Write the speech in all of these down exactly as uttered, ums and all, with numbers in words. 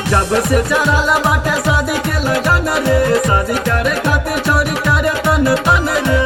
जब से चढ़ल बाटे शादी के लगन रे, शादी करे खातिर छोरी करे तन तन रे।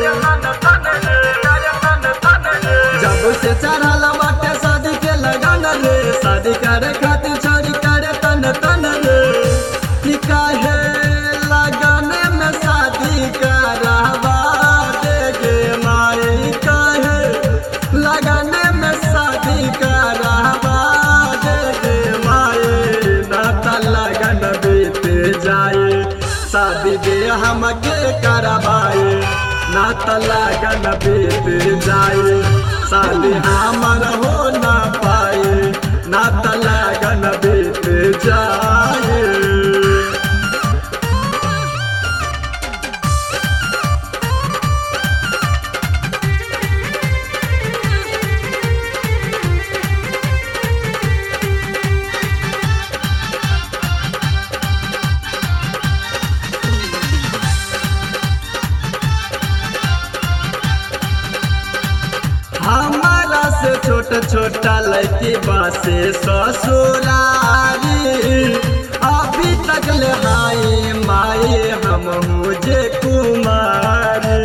जब से चढ़ल बाटे शादी के लगन रे, शादी करे खातिर छोरी करे तन तन रे। कि काहे लगन में शादी करवा देगे माई, काहे लगन में शादी करवा देगे माई। नाता लगन बीत जाए, शादी दे हमके करवाए। नाता लगन बीत जाए, शादी हमर हो ना पाए। नाता लगन बीत जाए। हमारा से छोटा छोटा लड़की बासे ससुरारी, अभी तक ले हाई माई हम मुझे कुमारी।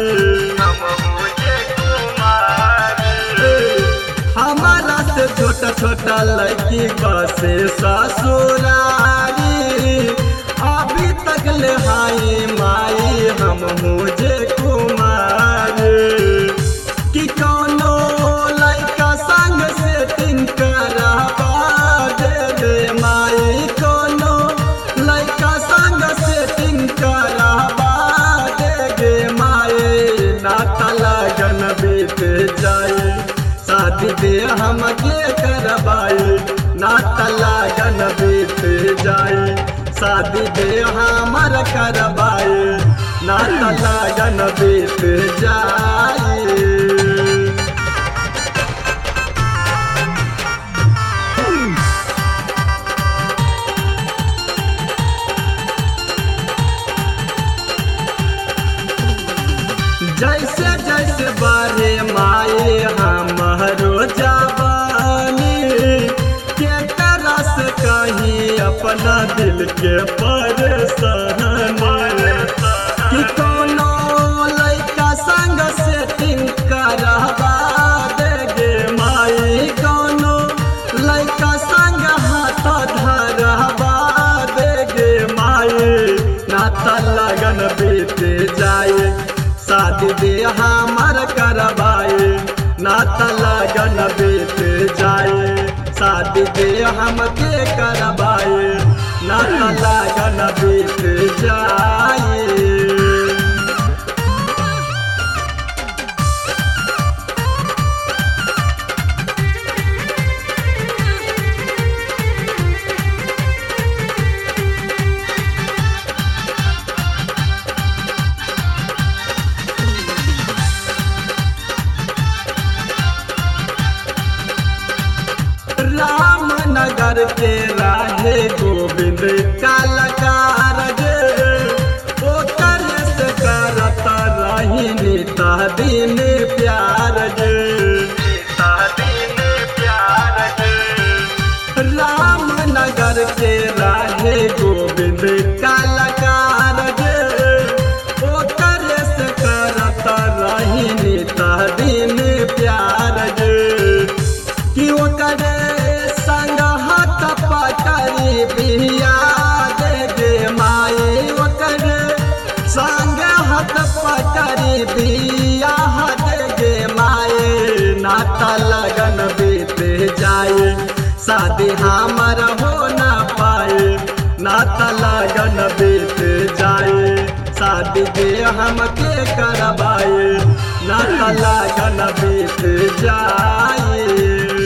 हमारा से छोटा छोटा लड़की बासे ससुरारी, अभी तक ले हाई माई हम मुझे कुमारी। कि कौनो लड़का संग से तीन करवा देगे माई, कौनो लड़का संग से तीन करवा देगे माई। नाता लगन बीत जाए, शादी दे हमके करवाए। नाता लगन बीत जाए, शादी दे हमर करवाए। नाता लगन बीत जाए। जैसे जैसे बारे माए हमारो जवानी, के तरस कहीं अपना दिल के परेशानी। कि कोनो लड़का संग सेटिंग करवा देगे माई, कोनो लड़का संग हाथ धरवा देगे माई। नाता लगन बीत जाए, शादी दे हमर करवाए। नाता लगन बीत जाए, शादी दे हमके करवाए। नाता लगन बीत जाए। रामनगर के राहे गोविंद कलाकार गे, ओकर से करत रही निता दिन प्यार गे। रामनगर के राहे गोविंद कलाकार गे, ओकर से करत रही निता दिन प्यार गे। कि ओकर संग हाथ पकड़ी बिया देगे माई, ओकर संग हाथ पकड़ी बिया देगे माई। नाता लगन बीत जाए, शादी हमर हो ना पाए। नाता लगन बीत जाए, शादी दे हमके करवाए। नाता लगन बीत जाए।